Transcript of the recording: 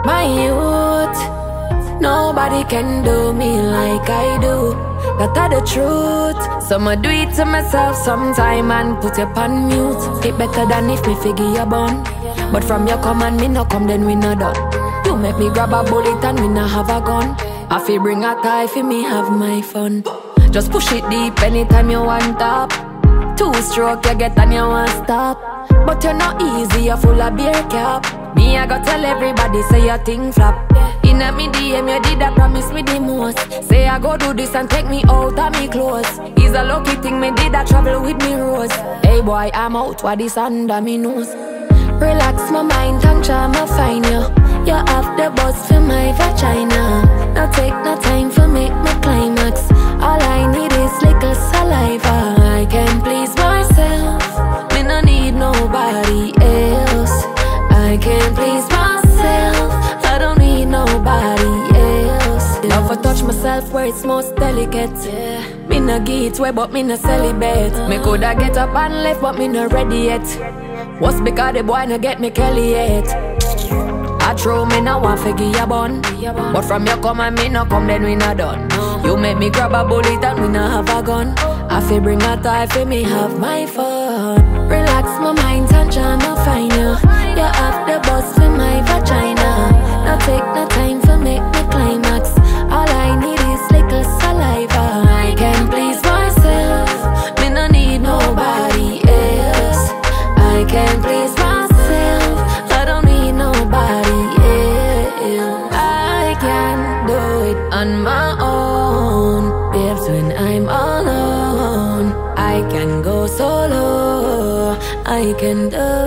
My youth, nobody can do me like I do. That's the truth. So I do it to myself sometime and put it on mute. It better than if me figure your bun. But from your command, me no come, then we no done. You make me grab a bullet and we no have a gun. I feel bring a tie for me have my fun. Just push it deep anytime you want top. 2 stroke you get and you want stop. But you're not easy, you're full of beer cap. Me I go tell everybody say your thing flop. Inna me DM you did a promise me the most. Say I go do this and take me out of me clothes. It's a lucky thing me did a travel with me rose. Hey boy I'm out what this under me nose. Relax my mind and try to find you. You have the buzz for my vagina. Now take no time for make me climax. All I need is little saliva. I can please myself. Me no need nobody else. I can please myself. I don't need nobody else. Love to touch myself where it's most delicate. Me no get way but me no celibate. Me coulda get up and left but me no ready yet. What's because the boy no get me Kelly yet? I throw me now want to give you bun. But from your come and me no come then we no done. You make me grab a bullet and we no have a gun. I feel bring a tie for me have my fun. Relax my mind and try to find you. You have the buzz for my vagina. Now take no time for make me climax. All I need is little saliva. I can please myself. Me no need nobody else. I can please myself. I don't need nobody else. I can do it on my own. Babes, when I'm alone, I can go solo. I can do